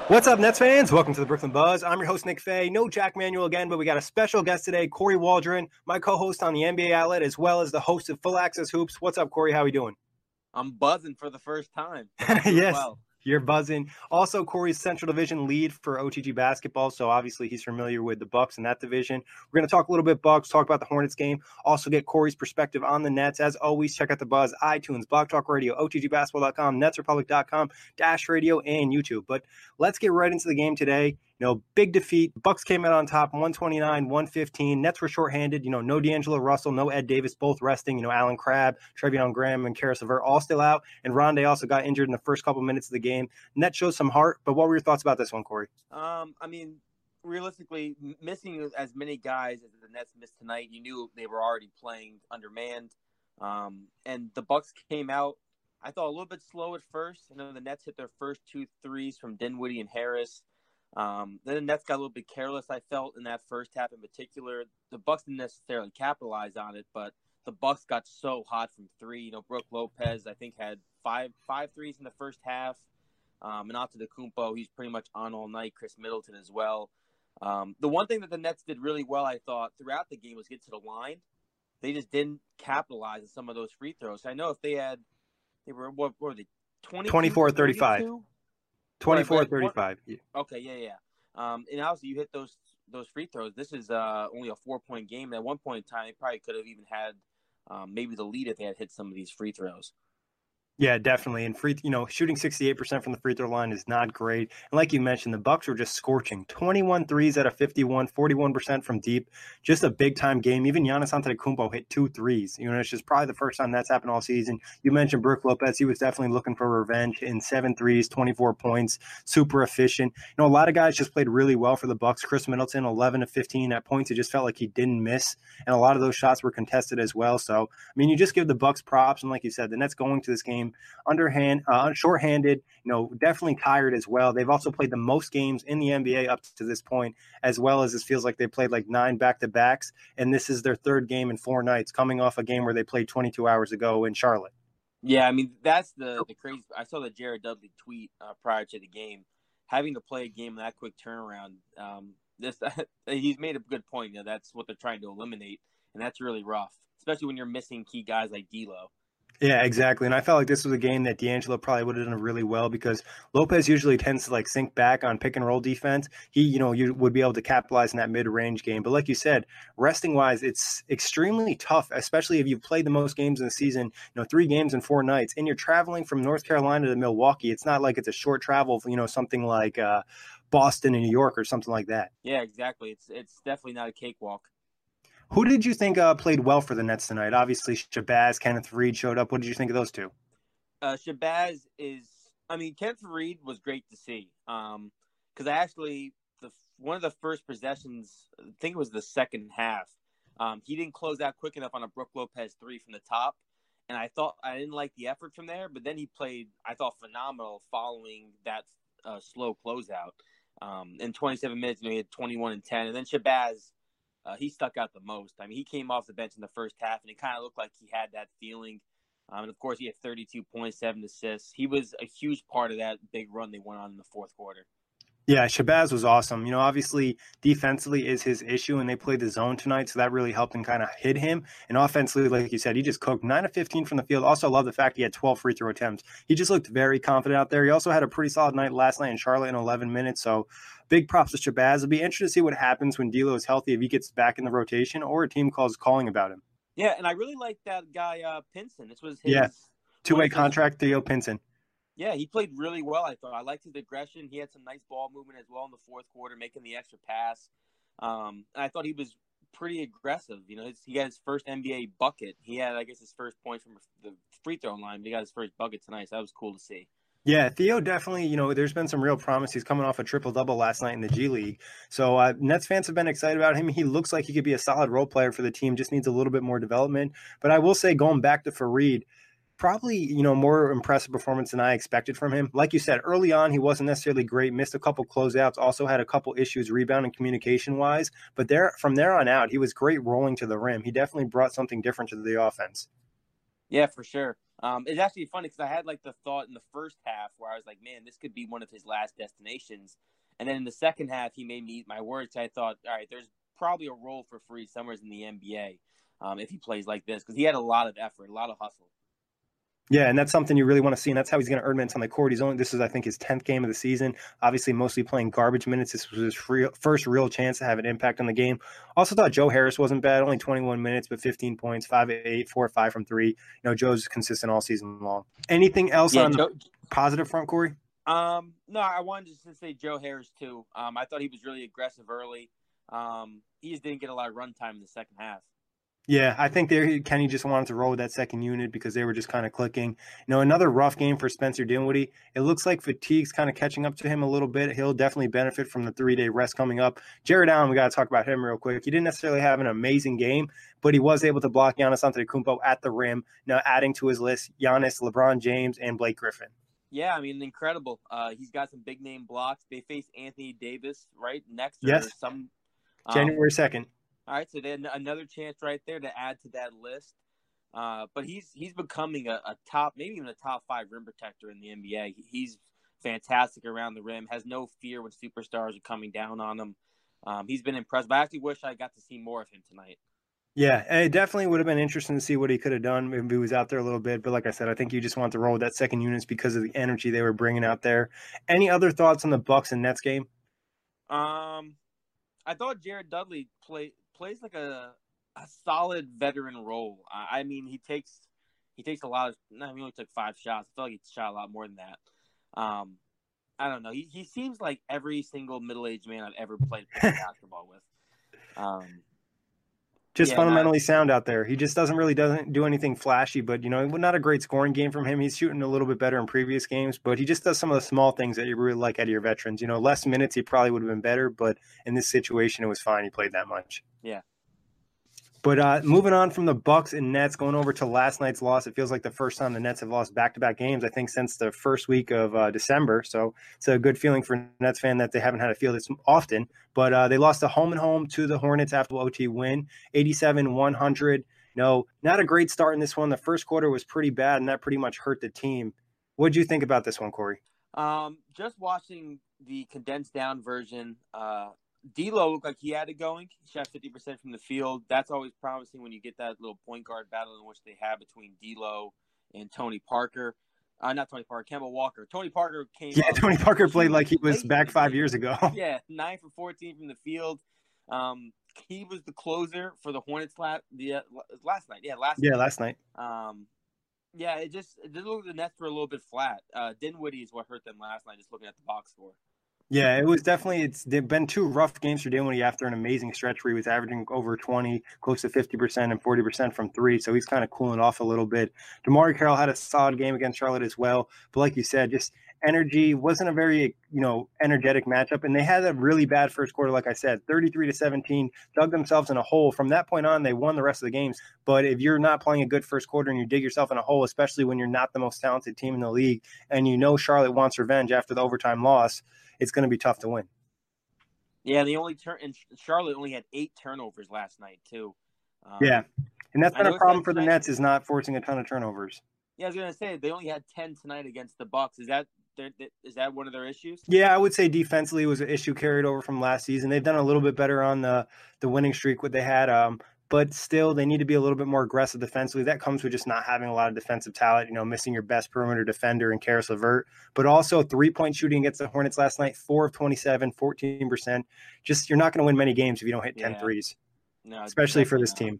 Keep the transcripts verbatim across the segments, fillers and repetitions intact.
What's up, Nets fans? Welcome to the Brooklyn Buzz. I'm your host, Nick Fay. No Jack Manuel again, but we got a special guest today, Corey Waldron, my co-host on the N B A Outlet, as well as the host of Full Access Hoops. What's up, Corey? How are we doing? I'm buzzing for the first time. I'm doing Yes, well. you're buzzing. Also, Corey's Central Division lead for O T G basketball, so obviously he's familiar with the Bucks in that division. We're going to talk a little bit Bucks, talk about the Hornets game, also get Corey's perspective on the Nets. As always, check out the Buzz, iTunes, Blog Talk Radio, O T G basketball dot com, nets republic dot com, Dash Radio, and YouTube. But let's get right into the game today. You know, big defeat. Bucks came out on top, one twenty-nine, one fifteen. Nets were shorthanded. You know, no D'Angelo Russell, no Ed Davis, both resting. You know, Alan Crabb, Trevion Graham, and Karis LeVert all still out. And Rondé also got injured in the first couple minutes of the game. Nets showed some heart, but what were your thoughts about this one, Corey? Um, I mean, realistically, missing as many guys as the Nets missed tonight, you knew they were already playing undermanned. Um, and the Bucks came out, I thought, a little bit slow at first. You know, the Nets hit their first two threes from Dinwiddie and Harris. Um, then the Nets got a little bit careless, I felt, in that first half in particular. The Bucks didn't necessarily capitalize on it, but the Bucks got so hot from three. You know, Brook Lopez, I think, had five five threes in the first half. Um, and Antetokounmpo, he's pretty much on all night. Chris Middleton as well. Um, the one thing that the Nets did really well, I thought, throughout the game was get to the line. They just didn't capitalize on some of those free throws. I know if they had, they were, what, what were they, twenty-four thirty-five. twenty-four thirty-five. Yeah. Okay, yeah, yeah. Um, and obviously, you hit those those free throws. This is uh, only a four-point game. And at one point in time, they probably could have even had um, maybe the lead if they had hit some of these free throws. Yeah, definitely. And free, you know, shooting sixty-eight percent from the free throw line is not great. And like you mentioned, the Bucks were just scorching. twenty-one threes out of fifty-one, forty-one percent from deep. Just a big-time game. Even Giannis Antetokounmpo hit two threes. You know, it's just probably the first time that's happened all season. You mentioned Brook Lopez. He was definitely looking for revenge in seven threes, twenty-four points, super efficient. You know, a lot of guys just played really well for the Bucks. Chris Middleton, eleven to fifteen at points. It just felt like he didn't miss. And a lot of those shots were contested as well. So, I mean, you just give the Bucks props. And like you said, the Nets going to this game underhand, uh, shorthanded, you know, definitely tired as well. They've also played the most games in the N B A up to this point, as well as this feels like they played like nine back-to-backs, and this is their third game in four nights, coming off a game where they played twenty-two hours ago in Charlotte. Yeah, I mean, that's the, the crazy – I saw the Jared Dudley tweet uh, prior to the game. Having to play a game in that quick turnaround, um, this he's made a good point. You know, that's what they're trying to eliminate, and that's really rough, especially when you're missing key guys like D'Lo. Yeah, exactly. And I felt like this was a game that D'Angelo probably would have done really well because Lopez usually tends to like sink back on pick and roll defense. He, you know, you would be able to capitalize in that mid-range game. But like you said, resting wise, it's extremely tough, especially if you've played the most games in the season, you know, three games in four nights, and you're traveling from North Carolina to Milwaukee. It's not like it's a short travel, you know, something like uh, Boston and New York or something like that. Yeah, exactly. It's it's definitely not a cakewalk. Who did you think uh, played well for the Nets tonight? Obviously, Shabazz, Kenneth Faried showed up. What did you think of those two? Uh, Shabazz is, I mean, Kenneth Faried was great to see. Um, because I actually, the one of the first possessions, I think it was the second half, um, he didn't close out quick enough on a Brook Lopez three from the top. And I thought, I didn't like the effort from there, but then he played, I thought, phenomenal following that uh, slow closeout. Um, in twenty-seven minutes, you know, he had twenty-one and ten. And then Shabazz, Uh, he stuck out the most. I mean, he came off the bench in the first half, and it kind of looked like he had that feeling. Um, and, of course, he had thirty-two point seven assists. He was a huge part of that big run they went on in the fourth quarter. Yeah, Shabazz was awesome. You know, obviously, defensively is his issue, and they played the zone tonight, so that really helped and kind of hid him. And offensively, like you said, he just cooked nine of fifteen from the field. Also, love the fact he had twelve free throw attempts. He just looked very confident out there. He also had a pretty solid night last night in Charlotte in eleven minutes, so big props to Shabazz. It'll be interesting to see what happens when D'Lo is healthy, if he gets back in the rotation or a team calls calling about him. Yeah, and I really like that guy, uh, Pinson. This was his yeah. two-way contract, Theo Pinson. Yeah, he played really well, I thought. I liked his aggression. He had some nice ball movement as well in the fourth quarter, making the extra pass. Um, and I thought he was pretty aggressive. You know, his, he got his first N B A bucket. He had, I guess, his first point from the free throw line, but he got his first bucket tonight, so that was cool to see. Yeah, Theo definitely, you know, there's been some real promise. He's coming off a triple-double last night in the G League. So uh, Nets fans have been excited about him. He looks like he could be a solid role player for the team, just needs a little bit more development. But I will say, going back to Faried, probably, you know, more impressive performance than I expected from him. Like you said, early on, he wasn't necessarily great, missed a couple closeouts, also had a couple issues rebound and communication-wise. But there, from there on out, he was great rolling to the rim. He definitely brought something different to the offense. Yeah, for sure. Um, it's actually funny because I had like the thought in the first half where I was like, man, this could be one of his last destinations. And then in the second half, he made me eat my words. I thought, all right, there's probably a role for Freed somewhere in the N B A um, if he plays like this because he had a lot of effort, a lot of hustle. Yeah, and that's something you really want to see, and that's how he's going to earn minutes on the court. He's only this is, I think, his tenth game of the season. Obviously, mostly playing garbage minutes. This was his real, first real chance to have an impact on the game. Also, thought Joe Harris wasn't bad. Only twenty-one minutes, but fifteen points, five of eight, four or five from three. You know, Joe's consistent all season long. Anything else Yeah, on Joe, the positive front, Corey? Um, no, I wanted just to say Joe Harris too. Um, I thought he was really aggressive early. Um, he just didn't get a lot of run time in the second half. Yeah, I think there Kenny just wanted to roll with that second unit because they were just kind of clicking. You know, another rough game for Spencer Dinwiddie. It looks like fatigue's kind of catching up to him a little bit. He'll definitely benefit from the three-day rest coming up. Jarrett Allen, we got to talk about him real quick. He didn't necessarily have an amazing game, but he was able to block Giannis Antetokounmpo at the rim, now adding to his list Giannis, LeBron James, and Blake Griffin. Yeah, I mean, incredible. Uh, he's got some big name blocks. They face Anthony Davis right next, or yes, some um, January second. All right, so then another chance right there to add to that list. Uh, but he's he's becoming a, a top, maybe even a top five rim protector in the N B A. He's fantastic around the rim, has no fear when superstars are coming down on him. Um, he's been impressed. But I actually wish I got to see more of him tonight. Yeah, it definitely would have been interesting to see what he could have done if he was out there a little bit. But like I said, I think you just want to roll with that second units because of the energy they were bringing out there. Any other thoughts on the Bucks and Nets game? Um, I thought Jared Dudley played. plays like a a solid veteran role. I mean, he takes he takes a lot of. I mean, he only took five shots. I feel like he shot a lot more than that. Um, I don't know. He he seems like every single middle aged man I've ever played basketball with. Um, just yeah, fundamentally not, sound out there. He just doesn't really doesn't do anything flashy, but you know, not a great scoring game from him. He's shooting a little bit better in previous games, but he just does some of the small things that you really like out of your veterans. You know, less minutes, he probably would have been better, but in this situation, it was fine. He played that much. Yeah. But uh, moving on from the Bucks and Nets, going over to last night's loss, it feels like the first time the Nets have lost back-to-back games, I think, since the first week of uh, December. So it's a good feeling for a Nets fan that they haven't had to feel this often. But uh, they lost a home and home to the Hornets after the O T win, eighty-seven one hundred. No, not a great start in this one. The first quarter was pretty bad, and that pretty much hurt the team. What did you think about this one, Corey? Um, just watching the condensed down version, uh, D'Lo looked like he had it going. He shot fifty percent from the field. That's always promising when you get that little point guard battle in which they have between D'Lo and Tony Parker. Uh, not Tony Parker, Kemba Walker. Tony Parker came Yeah, up. Tony Parker played like he was back five years ago. Yeah, nine for fourteen from the field. Um, he was the closer for the Hornets last, the, uh, last night. Yeah, last yeah, night. last night. Um, yeah, it just it did look like the Nets were a little bit flat. Uh, Dinwiddie is what hurt them last night, just looking at the box score. Yeah, it was definitely, it's they've been two rough games for Dinwiddie after an amazing stretch where he was averaging over twenty, close to fifty percent and forty percent from three. So he's kind of cooling off a little bit. DeMar Carroll had a solid game against Charlotte as well. But like you said, just energy wasn't a very, you know, energetic matchup. And they had a really bad first quarter, like I said, thirty-three to seventeen, dug themselves in a hole. From that point on, they won the rest of the games. But if you're not playing a good first quarter and you dig yourself in a hole, especially when you're not the most talented team in the league, and you know Charlotte wants revenge after the overtime loss, it's going to be tough to win. Yeah, they only turn and Charlotte only had eight turnovers last night too. Um, yeah, and that's been a problem for the tonight, Nets is not forcing a ton of turnovers. Yeah, I was going to say they only had ten tonight against the Bucks. Is that is that one of their issues? Yeah, I would say defensively was an issue carried over from last season. They've done a little bit better on the the winning streak what they had. Um, but still, they need to be a little bit more aggressive defensively. That comes with just not having a lot of defensive talent, you know, missing your best perimeter defender in Karis LeVert. But also three-point shooting against the Hornets last night, four of twenty-seven, fourteen percent. Just you're not going to win many games if you don't hit ten yeah. threes, no, especially for this not. team.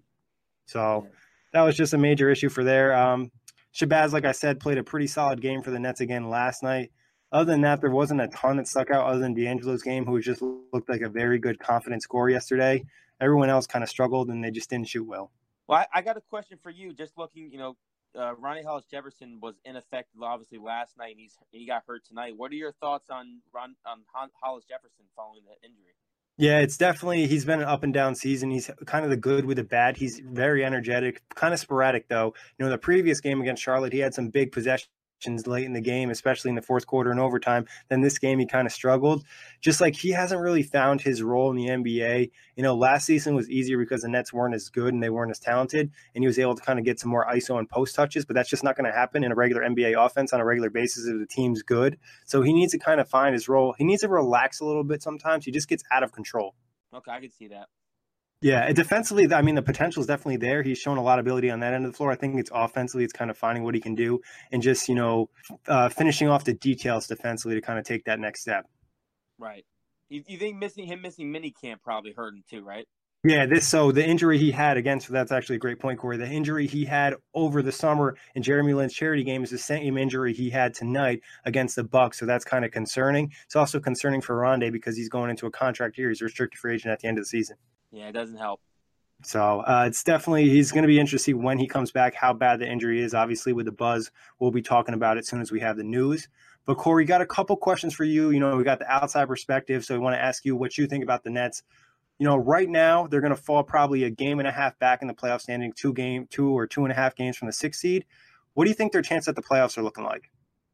So yeah. That was just a major issue for there. Um, Shabazz, like I said, played a pretty solid game for the Nets again last night. Other than that, there wasn't a ton that stuck out other than D'Angelo's game, who just looked like a very good, confident scorer yesterday. Everyone else kind of struggled, and they just didn't shoot well. Well, I, I got a question for you. Just looking, you know, uh, Ronnie Hollis Jefferson was ineffective, obviously, last night, and he's he got hurt tonight. What are your thoughts on Ron on Hollis Jefferson following the injury? Yeah, it's definitely – he's been an up-and-down season. He's kind of the good with the bad. He's very energetic, kind of sporadic, though. You know, the previous game against Charlotte, he had some big possessions late in the game, especially in the fourth quarter and overtime. Then this game, he kind of struggled. Just like he hasn't really found his role in the N B A. You know, last season was easier because the Nets weren't as good and they weren't as talented, and he was able to kind of get some more I S O and post touches, but that's just not going to happen in a regular N B A offense on a regular basis if the team's good. So he needs to kind of find his role. He needs to relax a little bit sometimes. He just gets out of control. Okay, I can see that. Yeah, defensively, I mean, the potential is definitely there. He's shown a lot of ability on that end of the floor. I think it's offensively, it's kind of finding what he can do and just, you know, uh, finishing off the details defensively to kind of take that next step. Right. You, you think missing him missing minicamp probably hurt him too, right? Yeah, this so the injury he had against that's actually a great point, Corey. The injury he had over the summer in Jeremy Lin's charity game is the same injury he had tonight against the Bucks. So that's kind of concerning. It's also concerning for Rondae because he's going into a contract year. He's a restricted free agent at the end of the season. Yeah, it doesn't help. So uh, it's definitely he's going to be interesting to see when he comes back, how bad the injury is. Obviously, with the buzz, we'll be talking about it as soon as we have the news. But Corey, got a couple questions for you. You know, we got the outside perspective, so we want to ask you what you think about the Nets. You know, right now they're going to fall probably a game and a half back in the playoff standing, two game, two or two and a half games from the sixth seed. What do you think their chance at the playoffs are looking like?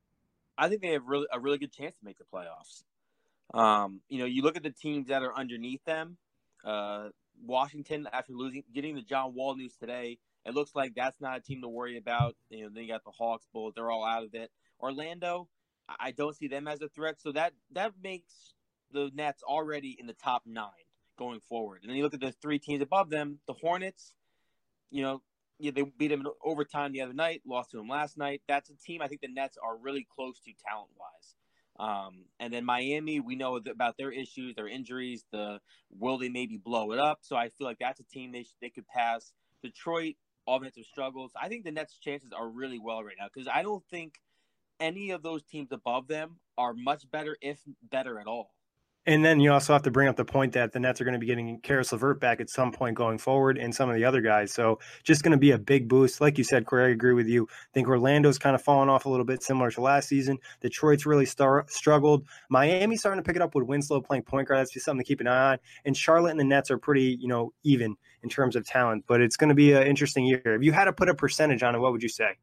I think they have really a really good chance to make the playoffs. Um, you know, you look at the teams that are underneath them. Uh, Washington, after losing, getting the John Wall news today, it looks like that's not a team to worry about. You know, then you got the Hawks, Bulls; they're all out of it. Orlando, I don't see them as a threat, so that that makes the Nets already in the top nine going forward. And then you look at the three teams above them, the Hornets. You know, yeah, they beat them in overtime the other night, lost to them last night. That's a team I think the Nets are really close to talent wise. Um, and then Miami, we know about their issues, their injuries, the will they maybe blow it up. So I feel like that's a team they they could pass. Detroit, offensive struggles. I think the Nets' chances are really well right now because I don't think any of those teams above them are much better, if better at all. And then you also have to bring up the point that the Nets are going to be getting Caris LeVert back at some point going forward and some of the other guys. So just going to be a big boost. Like you said, Corey, I agree with you. I think Orlando's kind of fallen off a little bit similar to last season. Detroit's really star- struggled. Miami's starting to pick it up with Winslow playing point guard. That's just something to keep an eye on. And Charlotte and the Nets are pretty, you know, even in terms of talent. But it's going to be an interesting year. If you had to put a percentage on it, what would you say?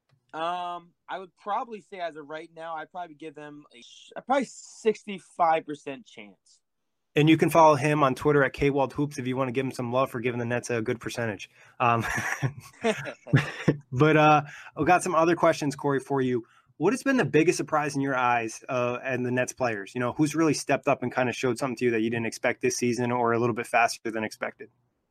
Um, I would probably say as of right now, I'd probably give them a, a probably sixty-five percent chance. And you can follow him on Twitter at K Wald Hoops if you want to give him some love for giving the Nets a good percentage. Um, but uh, I've got some other questions, Corey, for you. What has been the biggest surprise in your eyes uh, and the Nets players? You know, who's really stepped up and kind of showed something to you that you didn't expect this season or a little bit faster than expected?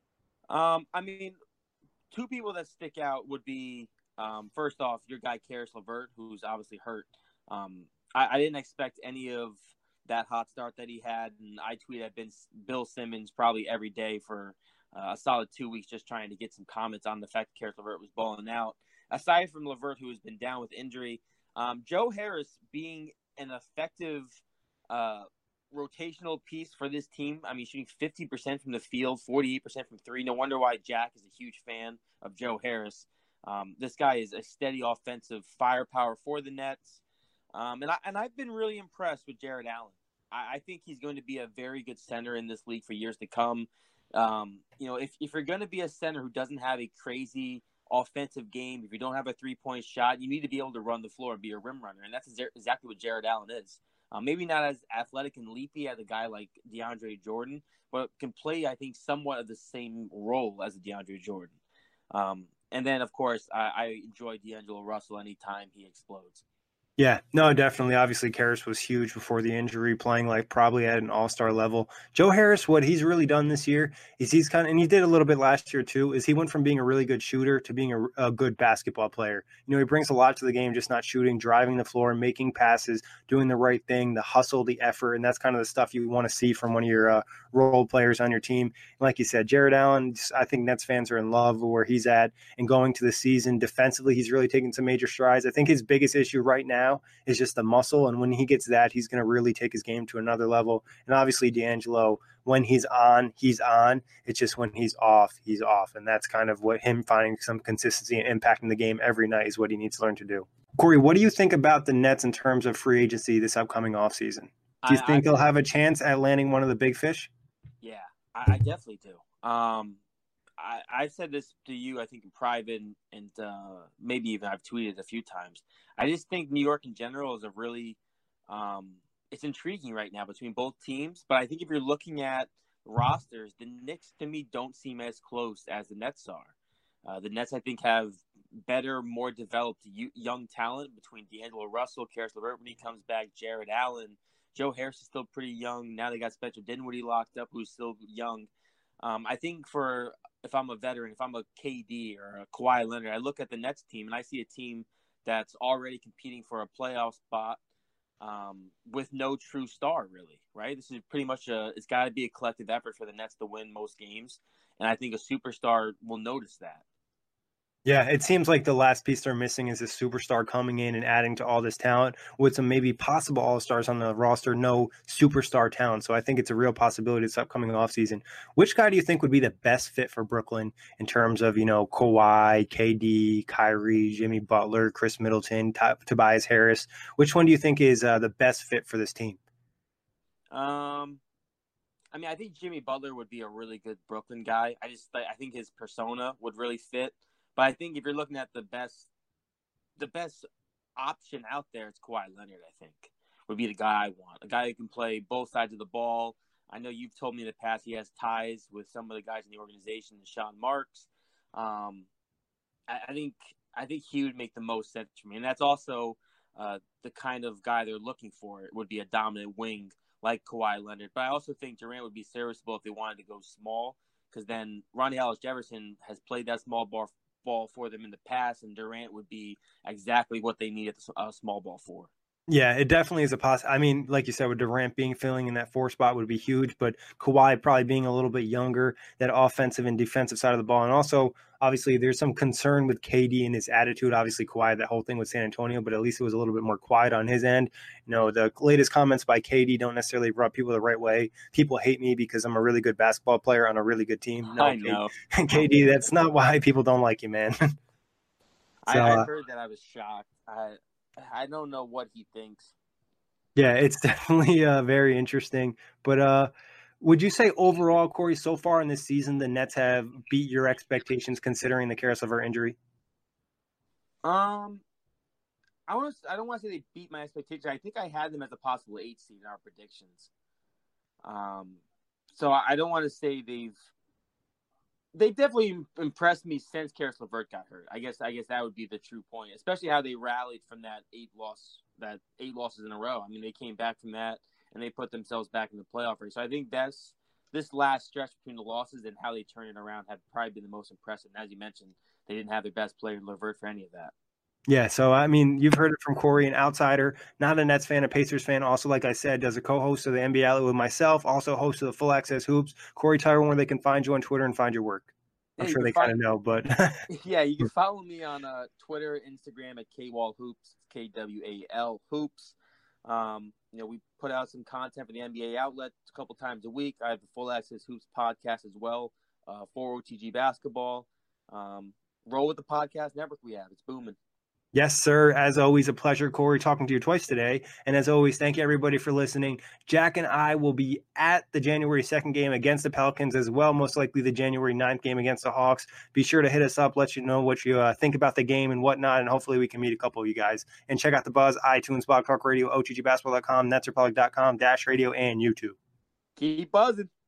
Um, I mean, two people that stick out would be, um, first off, your guy, Caris LeVert, who's obviously hurt. Um, I, I didn't expect any of that hot start that he had, and I tweeted at Ben, Bill Simmons probably every day for uh, a solid two weeks just trying to get some comments on the fact that Caris LeVert was balling out. Aside from LeVert, who has been down with injury, um, Joe Harris being an effective uh, rotational piece for this team. I mean, shooting fifty percent from the field, forty-eight percent from three. No wonder why Jack is a huge fan of Joe Harris. Um, this guy is a steady offensive firepower for the Nets. Um, and, I, and I've been really impressed with Jarrett Allen. I, I think he's going to be a very good center in this league for years to come. Um, you know, if, if you're going to be a center who doesn't have a crazy offensive game, if you don't have a three-point shot, you need to be able to run the floor and be a rim runner. And that's exactly what Jarrett Allen is. Uh, maybe not as athletic and leapy as a guy like DeAndre Jordan, but can play, I think, somewhat of the same role as a DeAndre Jordan. Um, and then, of course, I, I enjoy D'Angelo Russell anytime he explodes. Yeah, no, definitely. Obviously, Caris was huge before the injury, playing like probably at an all-star level. Joe Harris, what he's really done this year is he's kind of, and he did a little bit last year too, is he went from being a really good shooter to being a, a good basketball player. You know, he brings a lot to the game, just not shooting, driving the floor, making passes, doing the right thing, the hustle, the effort, and that's kind of the stuff you want to see from one of your uh, role players on your team. And like you said, Jarrett Allen, I think Nets fans are in love with where he's at and going to the season. Defensively, he's really taking some major strides. I think his biggest issue right now is just the muscle. And when he gets that, he's going to really take his game to another level. And obviously D'Angelo, when he's on, he's on. It's just when he's off, he's off. And that's kind of what him finding some consistency and impacting the game every night is what he needs to learn to do. Corey, what do you think about the Nets in terms of free agency this upcoming offseason? Do you I, think I, they'll have a chance at landing one of the big fish? Yeah, I, I definitely do. Um, I, I've said this to you, I think, in private, and, and uh, maybe even I've tweeted a few times. I just think New York in general is a really um, it's intriguing right now between both teams. But I think if you're looking at rosters, the Knicks to me don't seem as close as the Nets are. Uh, the Nets, I think, have better, more developed young talent between D'Angelo Russell, Caris LeVert when he comes back, Jared Allen. Joe Harris is still pretty young. Now they got Spencer Dinwiddie locked up, who's still young. Um, I think for if I'm a veteran, if I'm a K D or a Kawhi Leonard, I look at the Nets team and I see a team that's already competing for a playoff spot um, with no true star, really, right? This is pretty much a – it's got to be a collective effort for the Nets to win most games, and I think a superstar will notice that. Yeah, it seems like the last piece they're missing is a superstar coming in and adding to all this talent with some maybe possible all-stars on the roster, no superstar talent. So I think it's a real possibility this upcoming offseason. Which guy do you think would be the best fit for Brooklyn in terms of, you know, Kawhi, K D, Kyrie, Jimmy Butler, Chris Middleton, T- Tobias Harris? Which one do you think is uh, the best fit for this team? Um, I mean, I think Jimmy Butler would be a really good Brooklyn guy. I just I think his persona would really fit. But I think if you're looking at the best, the best option out there, it's Kawhi Leonard. I think would be the guy I want, a guy who can play both sides of the ball. I know you've told me in the past he has ties with some of the guys in the organization, Sean Marks. Um, I, I think I think he would make the most sense for me, and that's also uh, the kind of guy they're looking for. It would be a dominant wing like Kawhi Leonard. But I also think Durant would be serviceable if they wanted to go small, because then Ronnie Hollis Jefferson has played that small ball. ball for them in the past, and Durant would be exactly what they needed a uh, small ball for. Yeah, it definitely is a poss. I mean, like you said, with Durant being filling in that four spot would be huge, but Kawhi probably being a little bit younger, that offensive and defensive side of the ball. And also, obviously, there's some concern with K D and his attitude. Obviously, Kawhi, that whole thing with San Antonio, but at least it was a little bit more quiet on his end. You know, the latest comments by K D don't necessarily rub people the right way. People hate me because I'm a really good basketball player on a really good team. No, I know. K D, that's not why people don't like you, man. so, I, I heard that. I was shocked. I I don't know what he thinks. Yeah, it's definitely uh, very interesting. But uh, would you say overall, Corey, so far in this season, the Nets have beat your expectations considering the Caris LeVert injury? Um, I want to. I don't want to say they beat my expectations. I think I had them as a possible eight seed in our predictions. Um, so I, I don't want to say they've. They've definitely impressed me since Caris LeVert got hurt. I guess. I guess that would be the true point, especially how they rallied from that eight loss, that eight losses in a row. I mean, they came back from that and they put themselves back in the playoff race. So I think that's this last stretch between the losses and how they turn it around have probably been the most impressive. And as you mentioned, they didn't have their best player LeVert for any of that. Yeah, so I mean, you've heard it from Corey, an outsider, not a Nets fan, a Pacers fan. Also, like I said, does a co-host of the N B A Outlet with myself, also host of the Full Access Hoops. Corey Tyrone, where they can find you on Twitter and find your work. I'm yeah, sure they find, kind of know, but yeah, you can follow me on uh, Twitter, Instagram at K Wall Hoops, K W A L Hoops. Um, you know, we put out some content for the N B A Outlet a couple times a week. I have the Full Access Hoops podcast as well uh, for O T G basketball. Um, roll with the podcast network we have; it's booming. Yes, sir. As always, a pleasure, Corey, talking to you twice today. And as always, thank you, everybody, for listening. Jack and I will be at the January second game against the Pelicans as well, most likely the January ninth game against the Hawks. Be sure to hit us up, let you know what you uh, think about the game and whatnot, and hopefully we can meet a couple of you guys. And check out the Buzz, iTunes, Blog Talk Radio, O T G Basketball dot com, Nets Republic dot com, Dash Radio, and YouTube. Keep buzzing.